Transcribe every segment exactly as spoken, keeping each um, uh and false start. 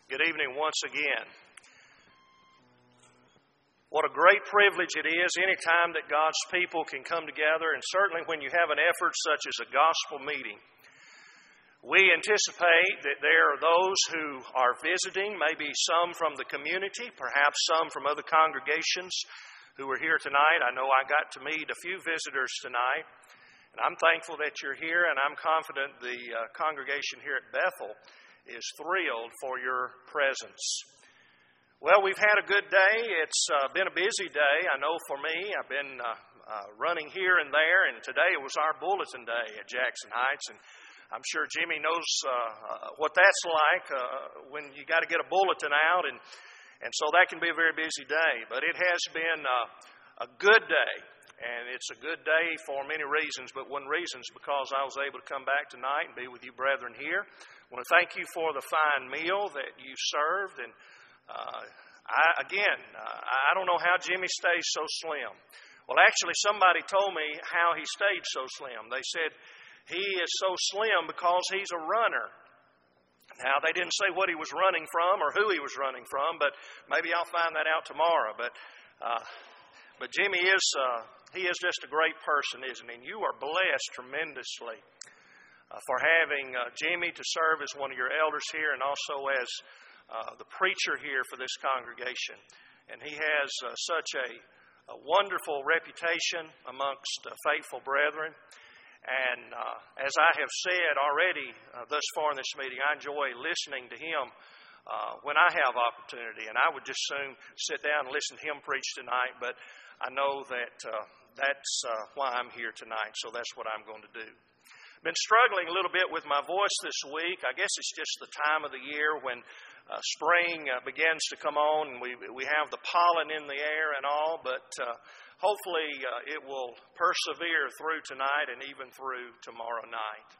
Good evening once again. What a great privilege it is anytime that God's people can come together, and certainly when you have an effort such as a gospel meeting. We anticipate that there are those who are visiting, maybe some from the community, perhaps some from other congregations who are here tonight. I know I got to meet a few visitors tonight, and I'm thankful that you're here, and I'm confident the uh, congregation here at Bethel is thrilled for your presence. Well, we've had a good day. It's uh, been a busy day. I know for me, I've been uh, uh, running here and there, and today was our bulletin day at Jackson Heights, and I'm sure Jimmy knows uh, uh, what that's like uh, when you got to get a bulletin out, and, and so that can be a very busy day. But it has been uh, a good day, and it's a good day for many reasons, but one reason is because I was able to come back tonight and be with you brethren here. I want to thank you for the fine meal that you served, and uh, I, again, uh, I don't know how Jimmy stays so slim. Well, actually, somebody told me how he stayed so slim. They said he is so slim because he's a runner. Now, they didn't say what he was running from or who he was running from, but maybe I'll find that out tomorrow. But uh, but Jimmy is uh, he is just a great person, isn't he? And you are blessed tremendously Uh, for having uh, Jimmy to serve as one of your elders here and also as uh, the preacher here for this congregation. And he has uh, such a, a wonderful reputation amongst uh, faithful brethren. And uh, as I have said already uh, thus far in this meeting, I enjoy listening to him uh, when I have opportunity. And I would just soon sit down and listen to him preach tonight, but I know that uh, that's uh, why I'm here tonight, so that's what I'm going to do. Been struggling a little bit with my voice this week. I guess it's just the time of the year when uh, spring uh, begins to come on, and we we have the pollen in the air and all, but uh, hopefully uh, it will persevere through tonight and even through tomorrow night.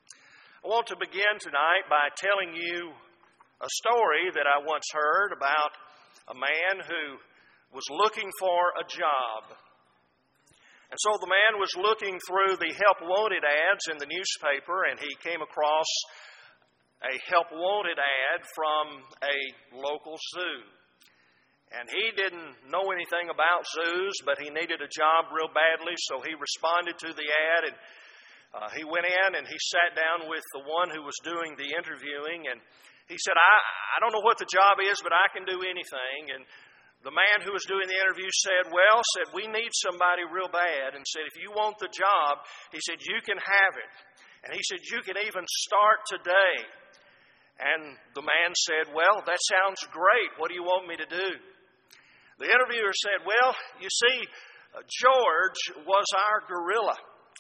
I want to begin tonight by telling you a story that I once heard about a man who was looking for a job. And so the man was looking through the help wanted ads in the newspaper, and he came across a help wanted ad from a local zoo. And he didn't know anything about zoos, but he needed a job real badly, so he responded to the ad, and uh, he went in and he sat down with the one who was doing the interviewing, and he said, I, I don't know what the job is, but I can do anything. And the man who was doing the interview said, well, said, we need somebody real bad. And said, if you want the job, he said, you can have it. And he said, you can even start today. And the man said, well, that sounds great. What do you want me to do? The interviewer said, well, you see, uh, George was our gorilla.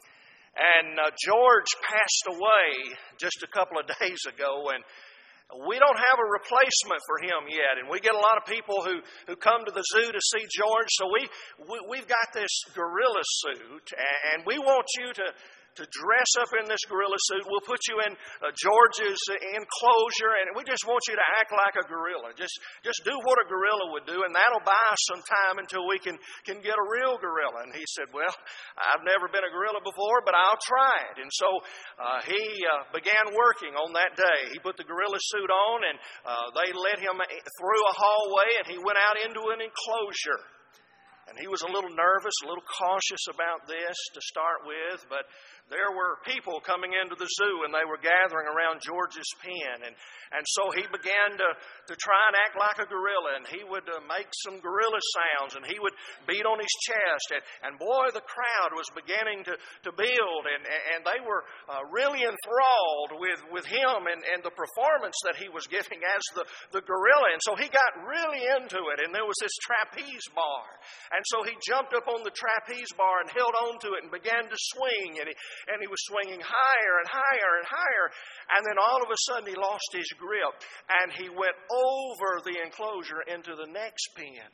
And uh, George passed away just a couple of days ago, and we don't have a replacement for him yet, and we get a lot of people who, who come to the zoo to see George, so we, we, we've got this gorilla suit, and we want you to, to dress up in this gorilla suit. We'll put you in uh, George's enclosure, and we just want you to act like a gorilla. Just, just do what a gorilla would do, and that'll buy us some time until we can, can get a real gorilla. And he said, well, I've never been a gorilla before, but I'll try it. And so uh, he uh, began working on that day. He put the gorilla suit on, and uh, they led him through a hallway, and he went out into an enclosure. And he was a little nervous, a little cautious about this to start with, but there were people coming into the zoo, and they were gathering around George's pen. And, and so he began to, to try and act like a gorilla, and he would uh, make some gorilla sounds, and he would beat on his chest. And, and boy, the crowd was beginning to, to build, and, and they were uh, really enthralled with, with him and, and the performance that he was giving as the, the gorilla. And so he got really into it, and there was this trapeze bar. And so he jumped up on the trapeze bar and held on to it and began to swing. And he, and he was swinging higher and higher and higher. And then all of a sudden he lost his grip. And he went over the enclosure into the next pen.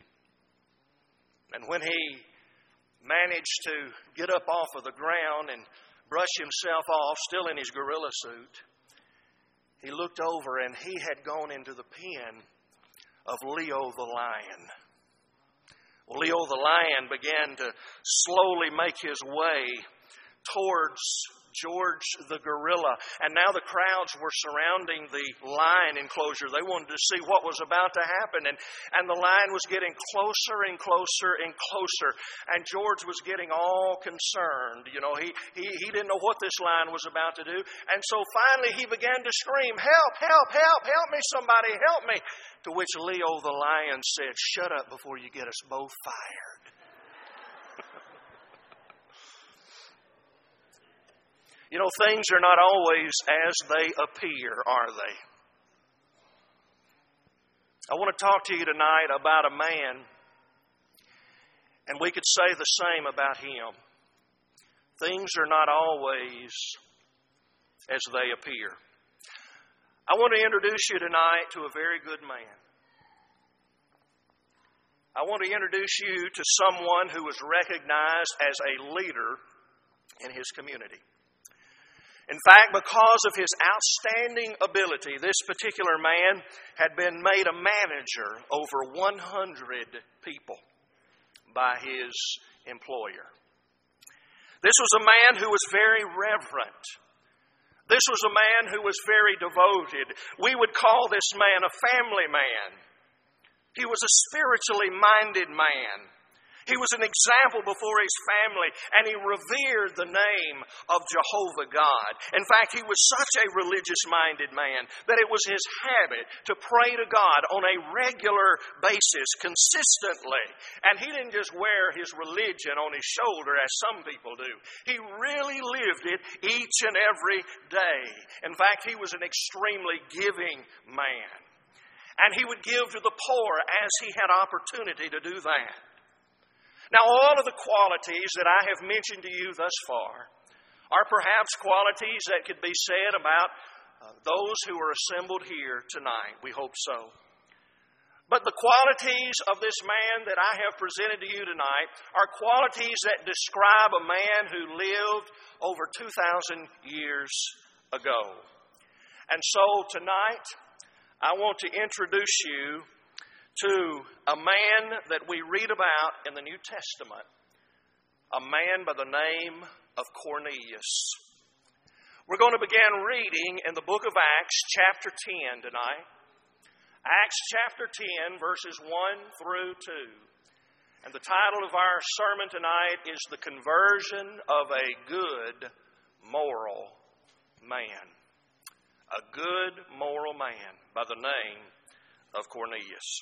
And when he managed to get up off of the ground and brush himself off, still in his gorilla suit, he looked over and he had gone into the pen of Leo the lion. Well, Leo the lion began to slowly make his way towards George the gorilla. And now the crowds were surrounding the lion enclosure. They wanted to see what was about to happen. And, and the lion was getting closer and closer and closer. And George was getting all concerned. You know, he, he, he didn't know what this lion was about to do. And so finally he began to scream, "Help, help, help, help me, somebody, help me." To which Leo the lion said, "Shut up before you get us both fired." You know, things are not always as they appear, are they? I want to talk to you tonight about a man, and we could say the same about him. Things are not always as they appear. I want to introduce you tonight to a very good man. I want to introduce you to someone who was recognized as a leader in his community. In fact, because of his outstanding ability, this particular man had been made a manager over one hundred people by his employer. This was a man who was very reverent. This was a man who was very devoted. We would call this man a family man. He was a spiritually minded man. He was an example before his family, and he revered the name of Jehovah God. In fact, he was such a religious-minded man that it was his habit to pray to God on a regular basis, consistently. And he didn't just wear his religion on his shoulder as some people do. He really lived it each and every day. In fact, he was an extremely giving man. And he would give to the poor as he had opportunity to do that. Now, all of the qualities that I have mentioned to you thus far are perhaps qualities that could be said about uh, those who are assembled here tonight. We hope so. But the qualities of this man that I have presented to you tonight are qualities that describe a man who lived over two thousand years ago. And so tonight, I want to introduce you to a man that we read about in the New Testament, a man by the name of Cornelius. We're going to begin reading in the book of Acts chapter ten tonight. Acts chapter ten, verses one through two. And the title of our sermon tonight is The Conversion of a Good Moral Man. A good moral man by the name of Cornelius.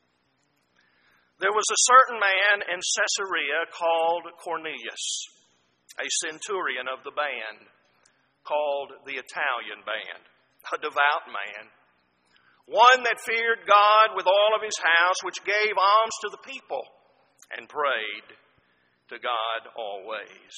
There was a certain man in Caesarea called Cornelius, a centurion of the band, called the Italian band, a devout man, one that feared God with all of his house, which gave alms to the people and prayed to God always.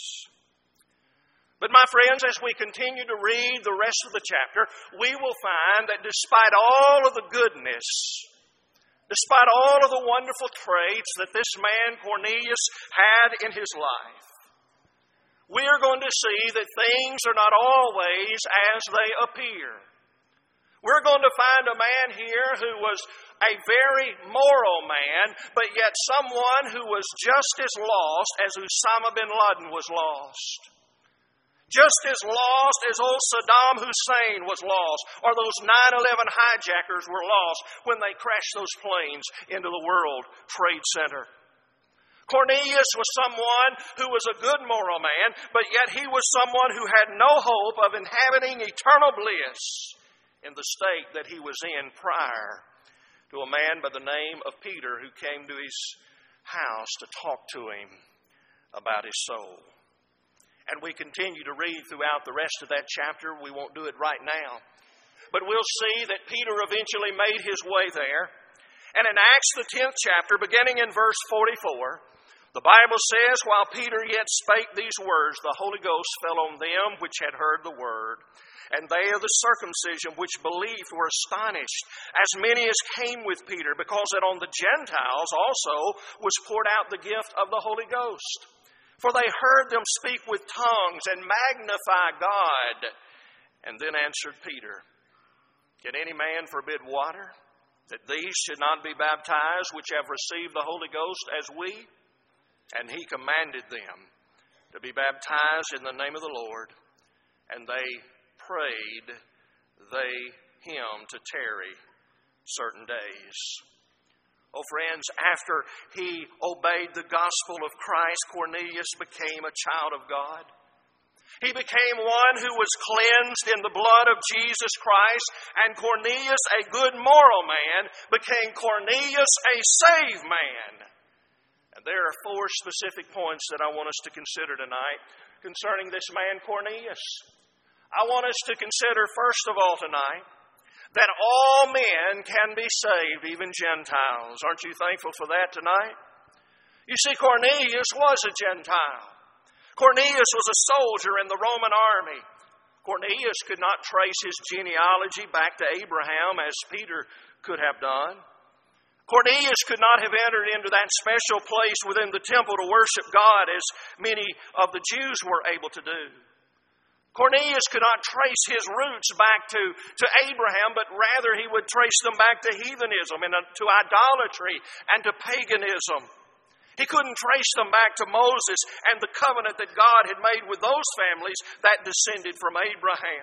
But my friends, as we continue to read the rest of the chapter, we will find that despite all of the goodness, despite all of the wonderful traits that this man Cornelius had in his life, we are going to see that things are not always as they appear. We're going to find a man here who was a very moral man, but yet someone who was just as lost as Osama bin Laden was lost. Just as lost as old Saddam Hussein was lost, or those nine eleven hijackers were lost when they crashed those planes into the World Trade Center. Cornelius was someone who was a good moral man, but yet he was someone who had no hope of inhabiting eternal bliss in the state that he was in prior to a man by the name of Peter who came to his house to talk to him about his soul. And we continue to read throughout the rest of that chapter. We won't do it right now. But we'll see that Peter eventually made his way there. And in Acts the tenth chapter, beginning in verse forty-four, the Bible says, "While Peter yet spake these words, the Holy Ghost fell on them which had heard the word. And they of the circumcision which believed were astonished, as many as came with Peter, because that on the Gentiles also was poured out the gift of the Holy Ghost. For they heard them speak with tongues and magnify God. And then answered Peter, Can any man forbid water, that these should not be baptized, which have received the Holy Ghost as we? And he commanded them to be baptized in the name of the Lord. and they prayed they him to tarry certain days. Oh, friends, after he obeyed the gospel of Christ, Cornelius became a child of God. He became one who was cleansed in the blood of Jesus Christ, and Cornelius, a good moral man, became Cornelius, a saved man. And there are four specific points that I want us to consider tonight concerning this man Cornelius. I want us to consider, first of all tonight, that all men can be saved, even Gentiles. Aren't you thankful for that tonight? You see, Cornelius was a Gentile. Cornelius was a soldier in the Roman army. Cornelius could not trace his genealogy back to Abraham as Peter could have done. Cornelius could not have entered into that special place within the temple to worship God as many of the Jews were able to do. Cornelius could not trace his roots back to, to Abraham, but rather he would trace them back to heathenism and to idolatry and to paganism. He couldn't trace them back to Moses and the covenant that God had made with those families that descended from Abraham.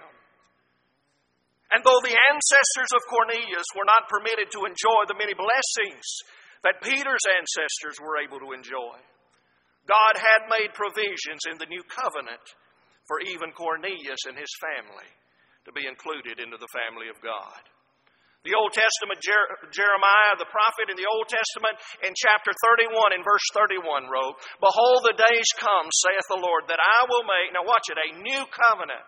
And though the ancestors of Cornelius were not permitted to enjoy the many blessings that Peter's ancestors were able to enjoy, God had made provisions in the new covenant for even Cornelius and his family to be included into the family of God. The Old Testament, Jer- Jeremiah, the prophet in the Old Testament, in chapter thirty-one, in verse thirty-one, wrote, "Behold, the days come, saith the Lord, that I will make," now watch it, "a new covenant."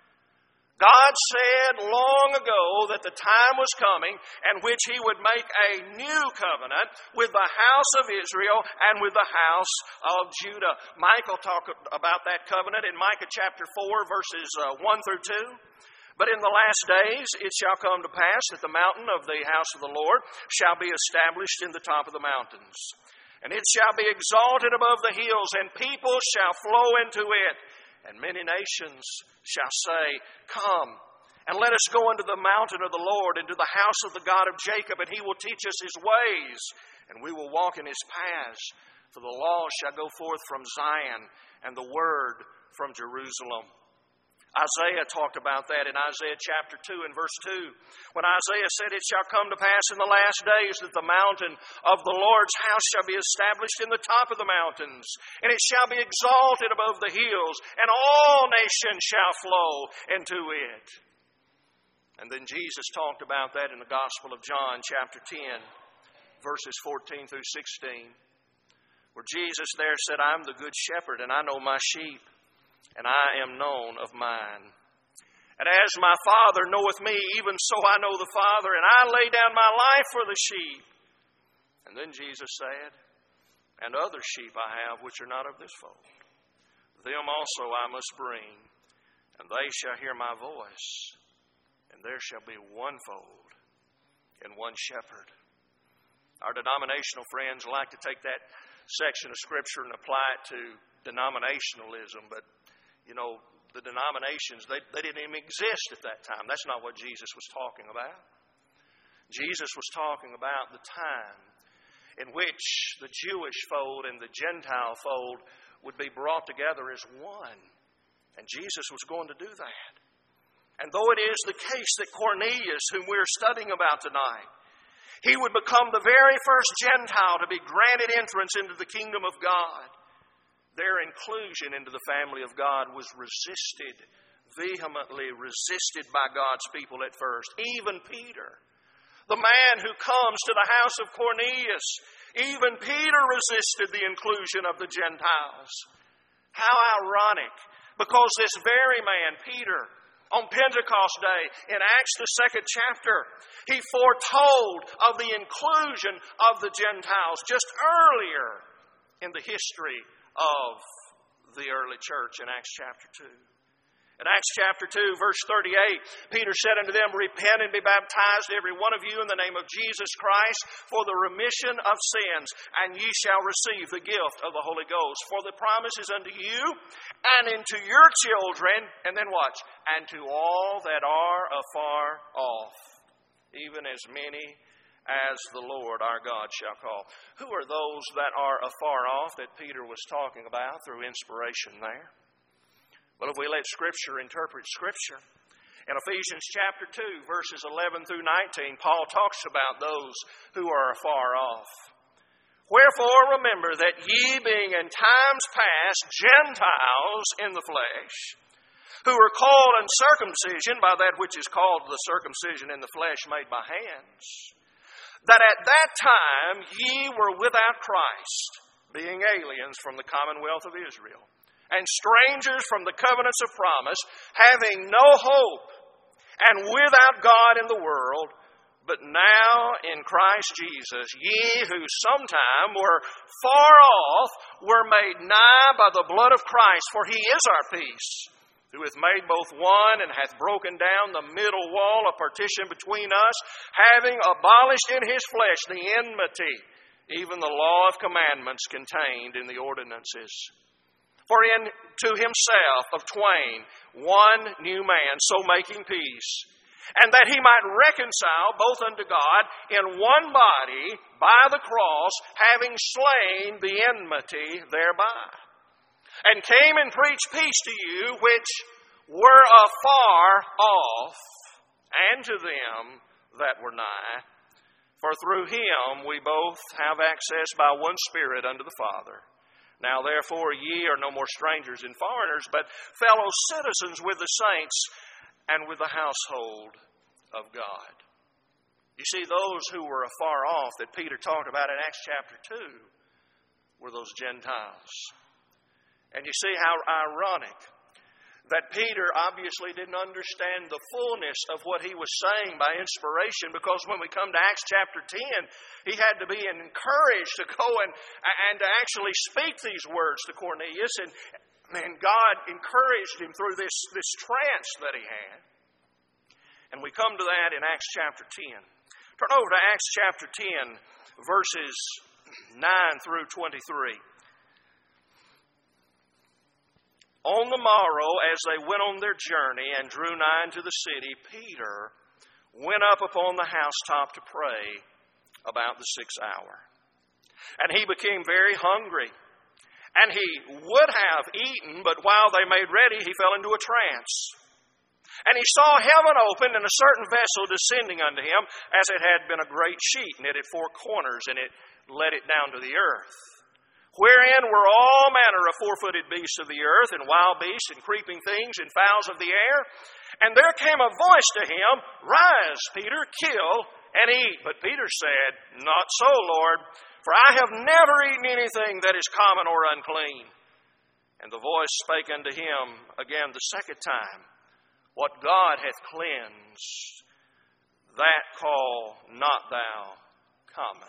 God said long ago that the time was coming in which He would make a new covenant with the house of Israel and with the house of Judah. Michael talked about that covenant in Micah chapter four, verses one through two. "But in the last days it shall come to pass that the mountain of the house of the Lord shall be established in the top of the mountains. And it shall be exalted above the hills, and people shall flow into it. And many nations shall say, Come, and let us go into the mountain of the Lord, into the house of the God of Jacob, and He will teach us His ways, and we will walk in His paths. For the law shall go forth from Zion, and the word from Jerusalem." Isaiah talked about that in Isaiah chapter two and verse two. When Isaiah said, "It shall come to pass in the last days that the mountain of the Lord's house shall be established in the top of the mountains, and it shall be exalted above the hills, and all nations shall flow into it." And then Jesus talked about that in the Gospel of John chapter ten, verses fourteen through sixteen, where Jesus there said, "I'm the good shepherd, and I know my sheep, and I am known of mine. And as my Father knoweth me, even so I know the Father, and I lay down my life for the sheep." And then Jesus said, "And other sheep I have which are not of this fold. Them also I must bring, and they shall hear my voice, and there shall be one fold and one shepherd." Our denominational friends like to take that section of Scripture and apply it to denominationalism, but you know, the denominations, they, they didn't even exist at that time. That's not what Jesus was talking about. Jesus was talking about the time in which the Jewish fold and the Gentile fold would be brought together as one. And Jesus was going to do that. And though it is the case that Cornelius, whom we're studying about tonight, he would become the very first Gentile to be granted entrance into the kingdom of God, their inclusion into the family of God was resisted, vehemently resisted by God's people at first. Even Peter, the man who comes to the house of Cornelius, even Peter resisted the inclusion of the Gentiles. How ironic, because this very man, Peter, on Pentecost Day, in Acts the second chapter, he foretold of the inclusion of the Gentiles just earlier in the history of the early church in Acts chapter two. In Acts chapter two, verse thirty-eight, Peter said unto them, "Repent and be baptized, every one of you, in the name of Jesus Christ, for the remission of sins, and ye shall receive the gift of the Holy Ghost. For the promise is unto you, and unto your children," and then watch, "and to all that are afar off, even as many as the Lord our God shall call." Who are those that are afar off that Peter was talking about through inspiration there? Well, if we let Scripture interpret Scripture, in Ephesians chapter two, verses eleven through nineteen, Paul talks about those who are afar off. Wherefore remember that ye, being in times past Gentiles in the flesh, who are called uncircumcision by that which is called the circumcision in the flesh made by hands, that at that time ye were without Christ, being aliens from the commonwealth of Israel, and strangers from the covenants of promise, having no hope, and without God in the world. But now in Christ Jesus, ye who sometime were far off were made nigh by the blood of Christ, for he is our peace, who hath made both one, and hath broken down the middle wall of partition between us, having abolished in his flesh the enmity, even the law of commandments contained in the ordinances. For into himself of twain one new man, so making peace, and that he might reconcile both unto God in one body by the cross, having slain the enmity thereby. And came and preached peace to you which were afar off, and to them that were nigh. For through him we both have access by one Spirit unto the Father. Now therefore ye are no more strangers and foreigners, but fellow citizens with the saints and with the household of God. You see, those who were afar off that Peter talked about in Acts chapter two were those Gentiles. And you see how ironic that Peter obviously didn't understand the fullness of what he was saying by inspiration, because when we come to Acts chapter ten, he had to be encouraged to go and, and to actually speak these words to Cornelius, and, and God encouraged him through this, this trance that he had. And we come to that in Acts chapter ten. Turn over to Acts chapter ten, verses nine through twenty-three. On the morrow, as they went on their journey and drew nigh unto the city, Peter went up upon the housetop to pray about the sixth hour. And he became very hungry. And he would have eaten, but while they made ready, he fell into a trance. And he saw heaven opened, and a certain vessel descending unto him, as it had been a great sheet, knit at four corners, and it let it down to the earth. Wherein were all manner of four-footed beasts of the earth, and wild beasts, and creeping things, and fowls of the air. And there came a voice to him, Rise, Peter, kill and eat. But Peter said, Not so, Lord, for I have never eaten anything that is common or unclean. And the voice spake unto him again the second time, What God hath cleansed, that call not thou common.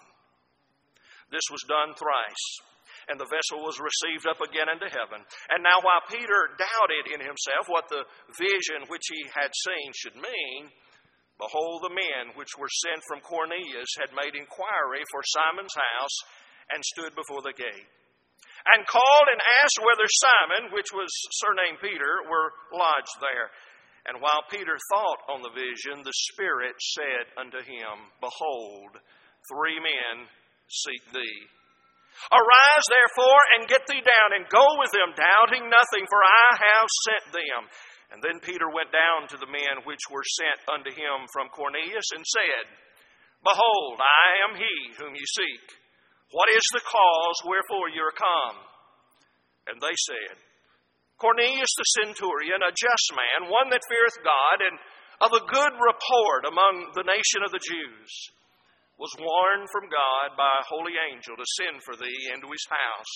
This was done thrice. And the vessel was received up again into heaven. And now while Peter doubted in himself what the vision which he had seen should mean, behold, the men which were sent from Cornelius had made inquiry for Simon's house, and stood before the gate, and called and asked whether Simon, which was surnamed Peter, were lodged there. And while Peter thought on the vision, the Spirit said unto him, Behold, three men seek thee. Arise, therefore, and get thee down, and go with them, doubting nothing, for I have sent them. And then Peter went down to the men which were sent unto him from Cornelius, and said, Behold, I am he whom ye seek. What is the cause wherefore ye are come? And they said, Cornelius the centurion, a just man, one that feareth God, and of a good report among the nation of the Jews, was warned from God by a holy angel to send for thee into his house,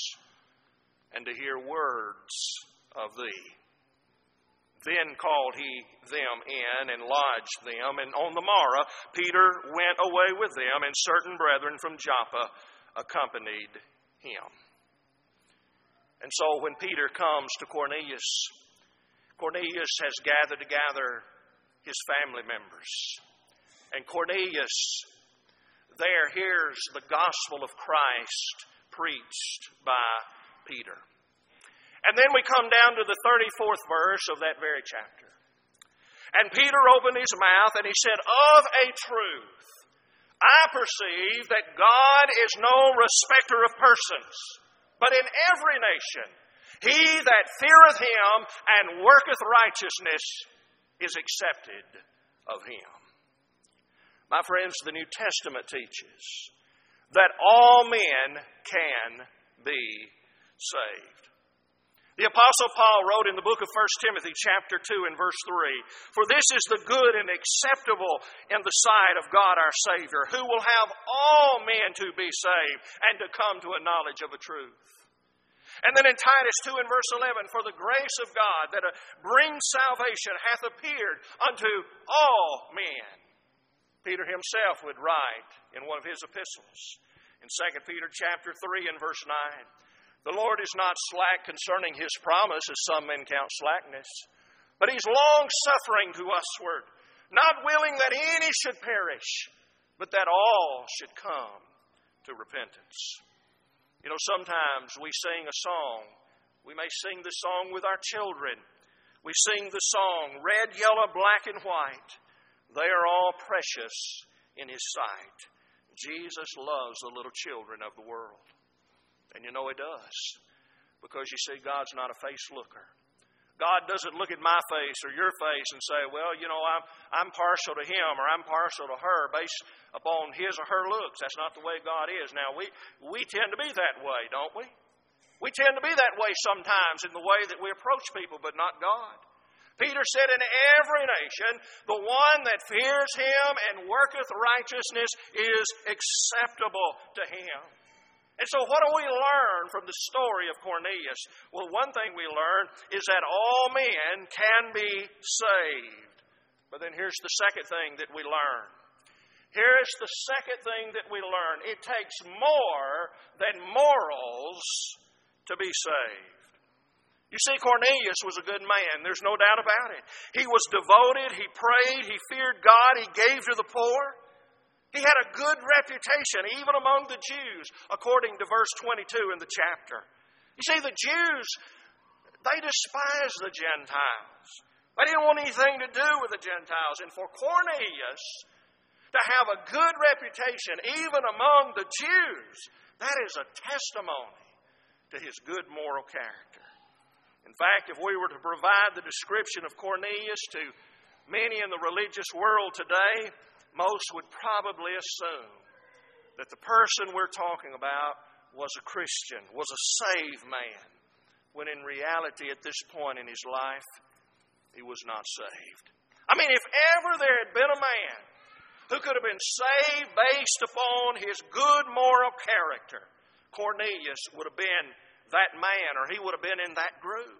and to hear words of thee. Then called he them in, and lodged them. And on the morrow Peter went away with them, and certain brethren from Joppa accompanied him. And so when Peter comes to Cornelius, Cornelius has gathered together his family members. And Cornelius there hears the gospel of Christ preached by Peter. And then we come down to the thirty-fourth verse of that very chapter. And Peter opened his mouth and he said, Of a truth, I perceive that God is no respecter of persons, but in every nation He that feareth him and worketh righteousness is accepted of him. My friends, the New Testament teaches that all men can be saved. The Apostle Paul wrote in the book of First Timothy chapter two and verse three, "For this is the good and acceptable in the sight of God our Savior, who will have all men to be saved and to come to a knowledge of the truth." And then in Titus two and verse eleven, "For the grace of God that brings salvation hath appeared unto all men." Peter himself would write in one of his epistles in Second Peter chapter three and verse nine, "The Lord is not slack concerning his promise, as some men count slackness, but he's long-suffering to usward, not willing that any should perish, but that all should come to repentance." You know, sometimes we sing a song. We may sing the song with our children. We sing the song, "Red, yellow, black, and white. They are all precious in his sight. Jesus loves the little children of the world." And you know He does. Because you see, God's not a face looker. God doesn't look at my face or your face and say, "Well, you know, I'm, I'm partial to him or I'm partial to her based upon his or her looks." That's not the way God is. Now, we, we tend to be that way, don't we? We tend to be that way sometimes in the way that we approach people, but not God. Peter said, "In every nation, the one that fears him and worketh righteousness is acceptable to him." And so what do we learn from the story of Cornelius? Well, one thing we learn is that all men can be saved. But then here's the second thing that we learn. Here's the second thing that we learn. It takes more than morals to be saved. You see, Cornelius was a good man. There's no doubt about it. He was devoted. He prayed. He feared God. He gave to the poor. He had a good reputation, even among the Jews, according to verse twenty-two in the chapter. You see, the Jews, they despised the Gentiles. They didn't want anything to do with the Gentiles. And for Cornelius to have a good reputation, even among the Jews, that is a testimony to his good moral character. In fact, if we were to provide the description of Cornelius to many in the religious world today, most would probably assume that the person we're talking about was a Christian, was a saved man, when in reality at this point in his life, he was not saved. I mean, if ever there had been a man who could have been saved based upon his good moral character, Cornelius would have been that man, or he would have been in that group.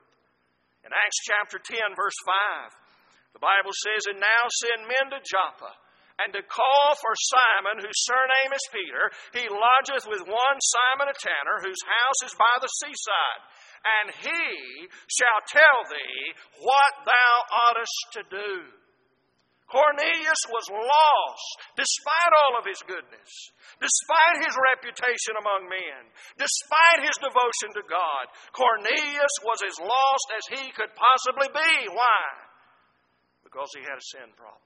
In Acts chapter ten, verse five, the Bible says, "And now send men to Joppa, and to call for Simon, whose surname is Peter. He lodgeth with one Simon a tanner, whose house is by the seaside. And he shall tell thee what thou oughtest to do." Cornelius was lost, despite all of his goodness, despite his reputation among men, despite his devotion to God. Cornelius was as lost as he could possibly be. Why? Because he had a sin problem.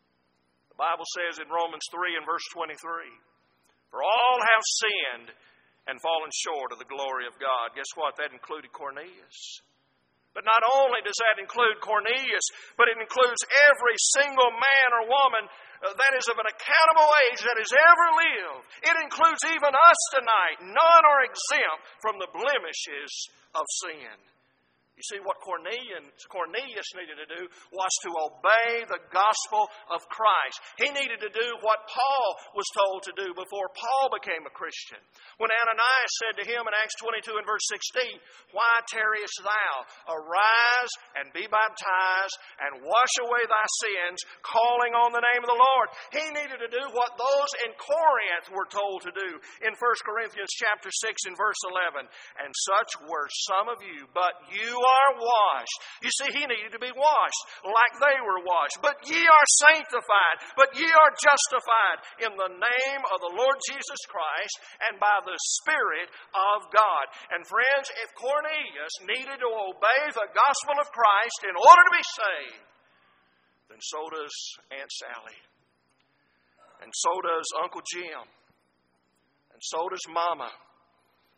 The Bible says in Romans three and verse twenty-three, "For all have sinned and fallen short of the glory of God." Guess what? That included Cornelius. But not only does that include Cornelius, but it includes every single man or woman that is of an accountable age that has ever lived. It includes even us tonight. None are exempt from the blemishes of sin. You see, what Cornelius, Cornelius needed to do was to obey the gospel of Christ. He needed to do what Paul was told to do before Paul became a Christian. When Ananias said to him in Acts twenty-two and verse sixteen, "Why tarriest thou? Arise and be baptized and wash away thy sins, calling on the name of the Lord." He needed to do what those in Corinth were told to do in First Corinthians chapter six and verse eleven. "And such were some of you, but you are washed." You see, he needed to be washed like they were washed. "But ye are sanctified, but ye are justified in the name of the Lord Jesus Christ and by the Spirit of God." And friends, if Cornelius needed to obey the gospel of Christ in order to be saved, then so does Aunt Sally. And so does Uncle Jim. And so does Mama.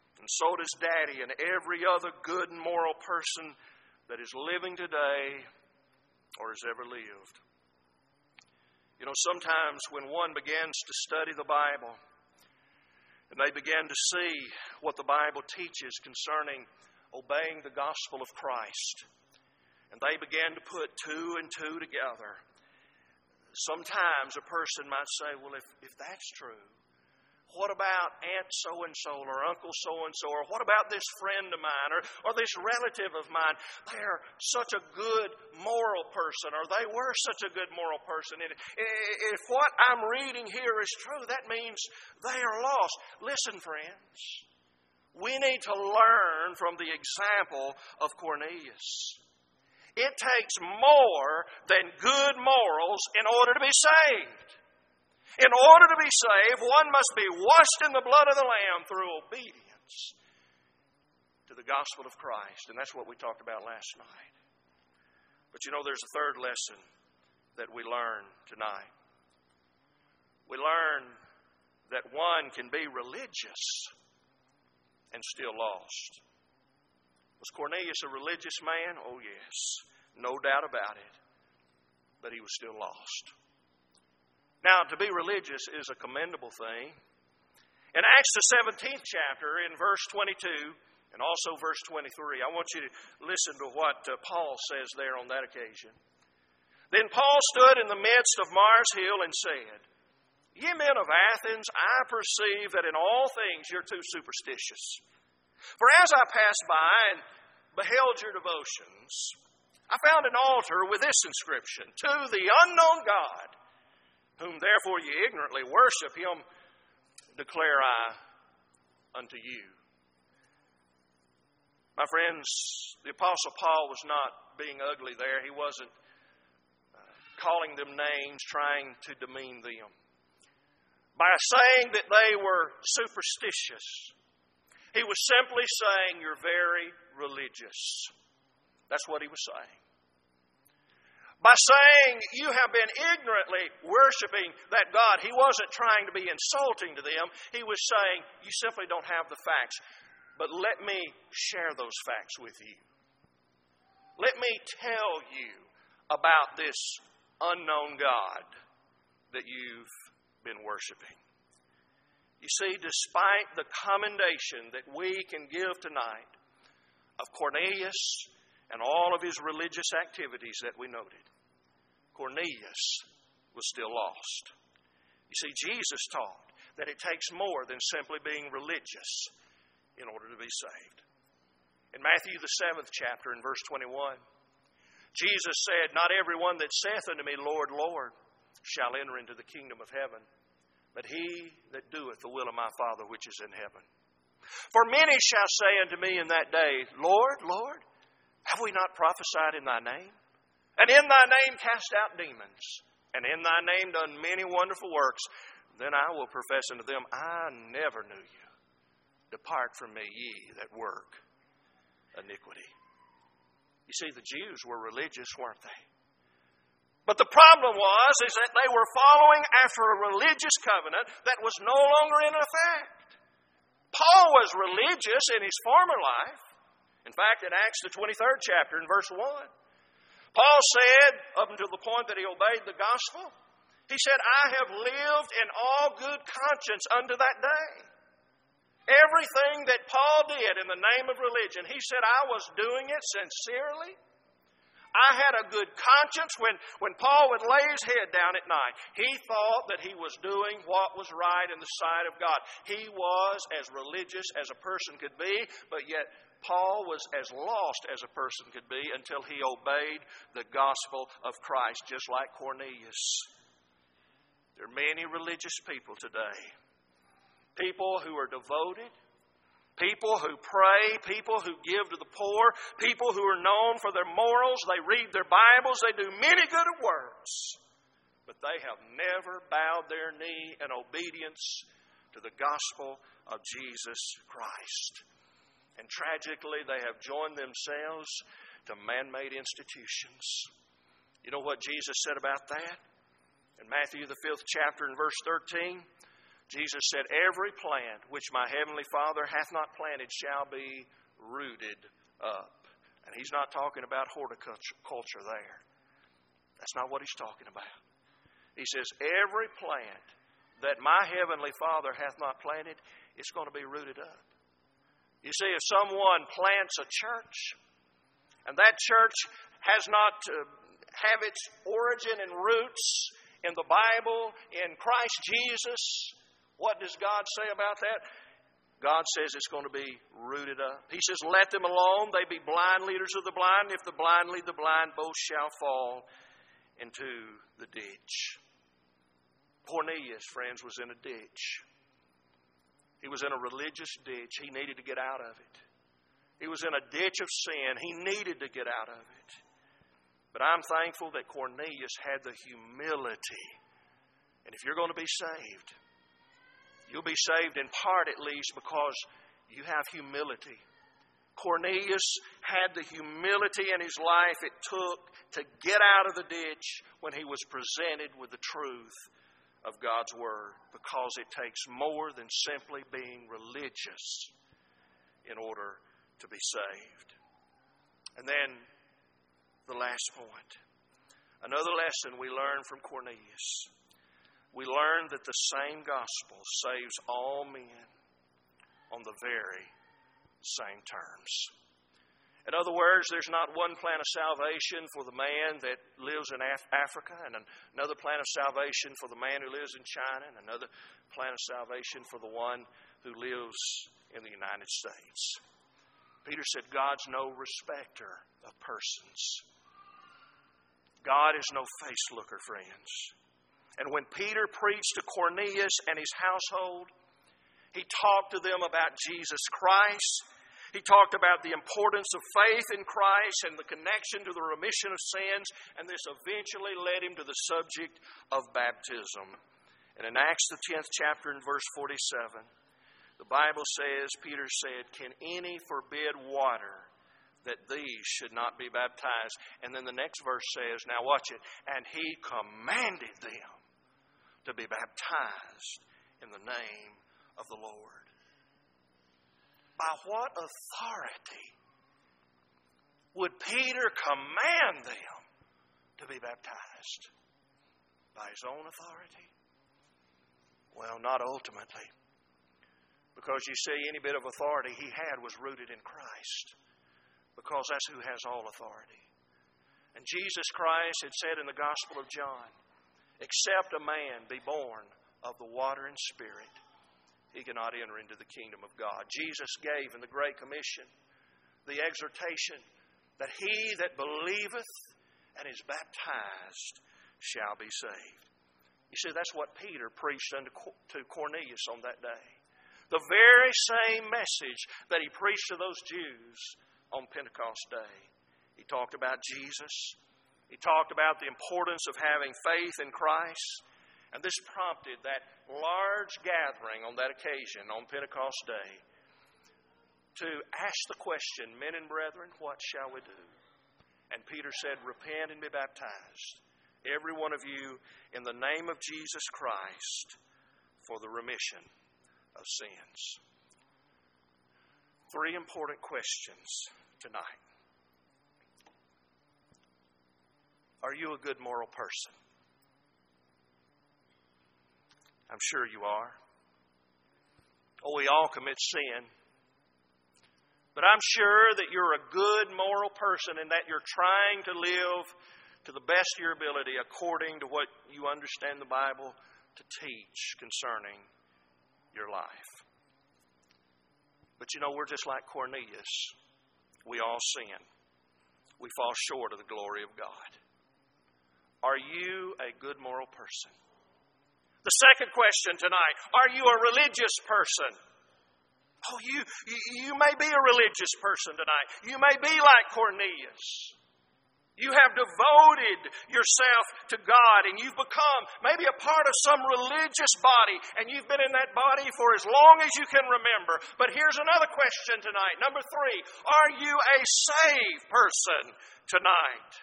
And so does Daddy and every other good and moral person that is living today or has ever lived. You know, sometimes when one begins to study the Bible and they begin to see what the Bible teaches concerning obeying the gospel of Christ, and they begin to put two and two together, sometimes a person might say, well, if, if that's true, what about Aunt so-and-so or Uncle so-and-so, or what about this friend of mine or, or this relative of mine? They're such a good moral person, or they were such a good moral person. And if what I'm reading here is true, that means they are lost. Listen, friends, we need to learn from the example of Cornelius. It takes more than good morals in order to be saved. In order to be saved, one must be washed in the blood of the Lamb through obedience to the gospel of Christ. And that's what we talked about last night. But you know, there's a third lesson that we learn tonight. We learn that one can be religious and still lost. Was Cornelius a religious man? Oh, yes. No doubt about it. But he was still lost. Now, to be religious is a commendable thing. In Acts the seventeenth chapter, in verse twenty-two, and also verse twenty-three, I want you to listen to what uh, Paul says there on that occasion. Then Paul stood in the midst of Mars Hill and said, Ye men of Athens, I perceive that in all things you're too superstitious. For as I passed by and beheld your devotions, I found an altar with this inscription, To the unknown God, whom therefore ye ignorantly worship, him declare I unto you. My friends, the Apostle Paul was not being ugly there. He wasn't uh, calling them names, trying to demean them. By saying that they were superstitious, he was simply saying, you're very religious. That's what he was saying. By saying you have been ignorantly worshiping that God, he wasn't trying to be insulting to them. He was saying, you simply don't have the facts. But let me share those facts with you. Let me tell you about this unknown God that you've been worshiping. You see, despite the commendation that we can give tonight of Cornelius and all of his religious activities that we noted, Cornelius was still lost. You see, Jesus taught that it takes more than simply being religious in order to be saved. In Matthew the seventh chapter, in verse twenty-one, Jesus said, Not everyone that saith unto me, Lord, Lord, shall enter into the kingdom of heaven, but he that doeth the will of my Father which is in heaven. For many shall say unto me in that day, Lord, Lord, have we not prophesied in thy name? And in thy name cast out demons, and in thy name done many wonderful works. Then I will profess unto them, I never knew you. Depart from me, ye that work iniquity. You see, the Jews were religious, weren't they? But the problem was is that they were following after a religious covenant that was no longer in effect. Paul was religious in his former life. In fact, in Acts the twenty-third chapter, in verse one, Paul said, up until the point that he obeyed the gospel, he said, I have lived in all good conscience unto that day. Everything that Paul did in the name of religion, he said, I was doing it sincerely. I had a good conscience when, when Paul would lay his head down at night. He thought that he was doing what was right in the sight of God. He was as religious as a person could be, but yet Paul was as lost as a person could be until he obeyed the gospel of Christ, just like Cornelius. There are many religious people today. People who are devoted, people who pray, people who give to the poor, people who are known for their morals. They read their Bibles, they do many good works, but they have never bowed their knee in obedience to the gospel of Jesus Christ. And tragically, they have joined themselves to man-made institutions. You know what Jesus said about that? In Matthew the fifth chapter and verse thirteen, Jesus said, every plant which my heavenly Father hath not planted shall be rooted up. And He's not talking about horticulture there. That's not what He's talking about. He says, every plant that my heavenly Father hath not planted, it's going to be rooted up. You see, if someone plants a church, and that church has not uh, have its origin and roots in the Bible, in Christ Jesus, what does God say about that? God says it's going to be rooted up. He says, let them alone. They be blind leaders of the blind. If the blind lead the blind, both shall fall into the ditch. Cornelius, friends, was in a ditch. He was in a religious ditch. He needed to get out of it. He was in a ditch of sin. He needed to get out of it. But I'm thankful that Cornelius had the humility. And if you're going to be saved, you'll be saved in part at least because you have humility. Cornelius had the humility in his life it took to get out of the ditch when he was presented with the truth of God's Word, because it takes more than simply being religious in order to be saved. And then the last point. Another lesson we learn from Cornelius. We learn that the same gospel saves all men on the very same terms. In other words, there's not one plan of salvation for the man that lives in Af- Africa, and another plan of salvation for the man who lives in China, and another plan of salvation for the one who lives in the United States. Peter said, God's no respecter of persons. God is no face looker, friends. And when Peter preached to Cornelius and his household, he talked to them about Jesus Christ. He talked about the importance of faith in Christ and the connection to the remission of sins, and this eventually led him to the subject of baptism. And in Acts the tenth chapter and verse forty-seven, the Bible says, Peter said, can any forbid water that these should not be baptized? And then the next verse says, now watch it, and he commanded them to be baptized in the name of the Lord. By what authority would Peter command them to be baptized? By his own authority? Well, not ultimately. Because you see, any bit of authority he had was rooted in Christ. Because that's who has all authority. And Jesus Christ had said in the Gospel of John, except a man be born of the water and Spirit, he cannot enter into the kingdom of God. Jesus gave in the Great Commission the exhortation that he that believeth and is baptized shall be saved. You see, that's what Peter preached unto to Cornelius on that day. The very same message that he preached to those Jews on Pentecost Day. He talked about Jesus. He talked about the importance of having faith in Christ. And this prompted that large gathering on that occasion, on Pentecost Day, to ask the question, men and brethren, what shall we do? And Peter said, repent and be baptized, every one of you, in the name of Jesus Christ, for the remission of sins. Three important questions tonight. Are you a good moral person? I'm sure you are. Oh, we all commit sin. But I'm sure that you're a good moral person and that you're trying to live to the best of your ability according to what you understand the Bible to teach concerning your life. But you know, we're just like Cornelius. We all sin. We fall short of the glory of God. Are you a good moral person? The second question tonight, are you a religious person? Oh, you, you, you may be a religious person tonight. You may be like Cornelius. You have devoted yourself to God and you've become maybe a part of some religious body and you've been in that body for as long as you can remember. But here's another question tonight. Number three, are you a saved person tonight?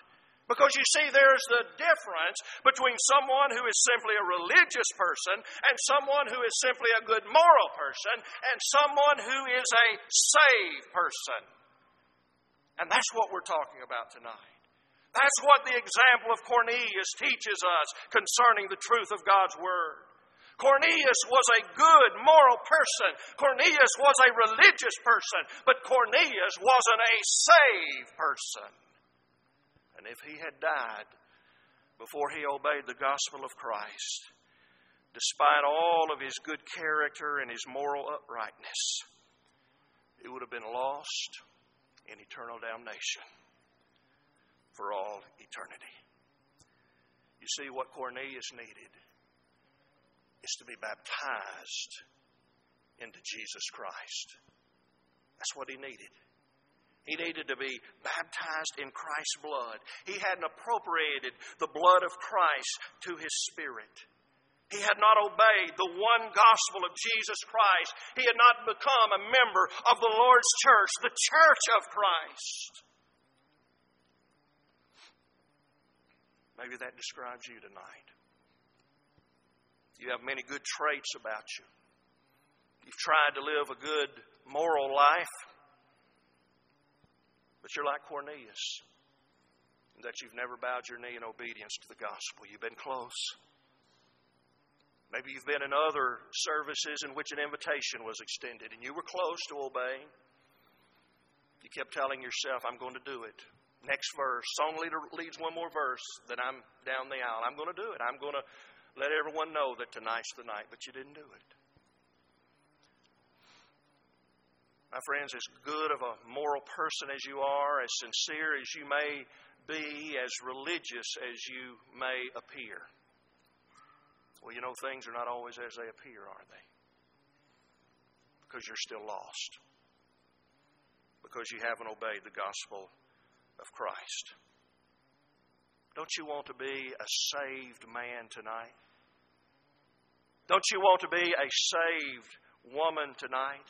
Because you see, there's the difference between someone who is simply a religious person and someone who is simply a good moral person and someone who is a saved person. And that's what we're talking about tonight. That's what the example of Cornelius teaches us concerning the truth of God's Word. Cornelius was a good moral person. Cornelius was a religious person. But Cornelius wasn't a saved person. And if he had died before he obeyed the gospel of Christ, despite all of his good character and his moral uprightness, he would have been lost in eternal damnation for all eternity. You see, what Cornelius needed is to be baptized into Jesus Christ. That's what he needed. He needed to be baptized in Christ's blood. He hadn't appropriated the blood of Christ to his spirit. He had not obeyed the one gospel of Jesus Christ. He had not become a member of the Lord's church, the church of Christ. Maybe that describes you tonight. You have many good traits about you. You've tried to live a good moral life. But you're like Cornelius, in that you've never bowed your knee in obedience to the gospel. You've been close. Maybe you've been in other services in which an invitation was extended and you were close to obeying. You kept telling yourself, I'm going to do it. Next verse. Song leader leads one more verse, then I'm down the aisle. I'm going to do it. I'm going to let everyone know that tonight's the night. But you didn't do it. My friends, as good of a moral person as you are, as sincere as you may be, as religious as you may appear, well, you know, things are not always as they appear, are they? Because you're still lost. Because you haven't obeyed the gospel of Christ. Don't you want to be a saved man tonight? Don't you want to be a saved woman tonight?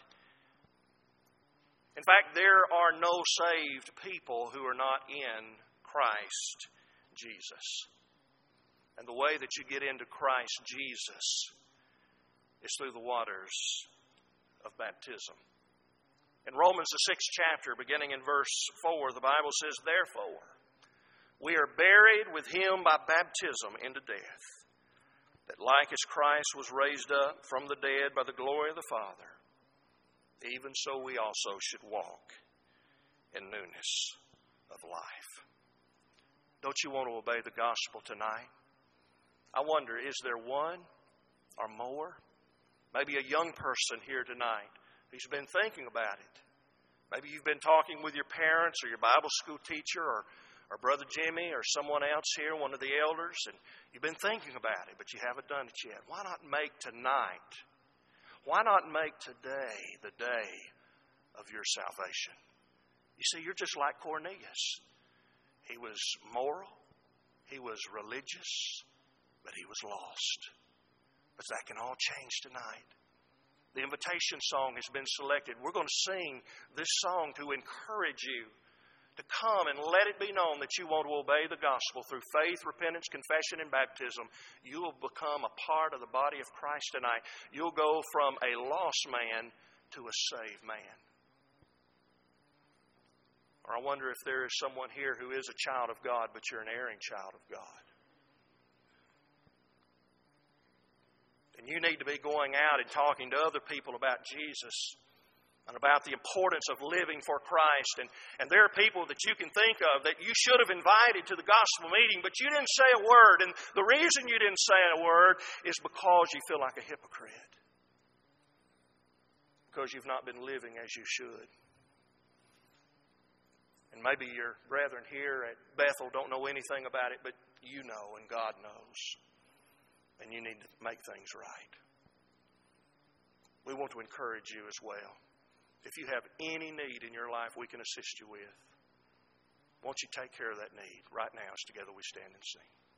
In fact, there are no saved people who are not in Christ Jesus. And the way that you get into Christ Jesus is through the waters of baptism. In Romans, the sixth chapter, beginning in verse four, the Bible says, Therefore, we are buried with Him by baptism into death, that like as Christ was raised up from the dead by the glory of the Father, even so we also should walk in newness of life. Don't you want to obey the gospel tonight? I wonder, is there one or more? Maybe a young person here tonight who's been thinking about it. Maybe you've been talking with your parents or your Bible school teacher or, or Brother Jimmy or someone else here, one of the elders, and you've been thinking about it, but you haven't done it yet. Why not make tonight Why not make today the day of your salvation? You see, you're just like Cornelius. He was moral, he was religious, but he was lost. But that can all change tonight. The invitation song has been selected. We're going to sing this song to encourage you to come and let it be known that you want to obey the gospel through faith, repentance, confession, and baptism. You will become a part of the body of Christ tonight. You'll go from a lost man to a saved man. Or I wonder if there is someone here who is a child of God, but you're an erring child of God. And you need to be going out and talking to other people about Jesus and about the importance of living for Christ. And, and there are people that you can think of that you should have invited to the gospel meeting, but you didn't say a word. And the reason you didn't say a word is because you feel like a hypocrite. Because you've not been living as you should. And maybe your brethren here at Bethel don't know anything about it, but you know and God knows. And you need to make things right. We want to encourage you as well. If you have any need in your life we can assist you with, won't you take care of that need right now as together we stand and sing.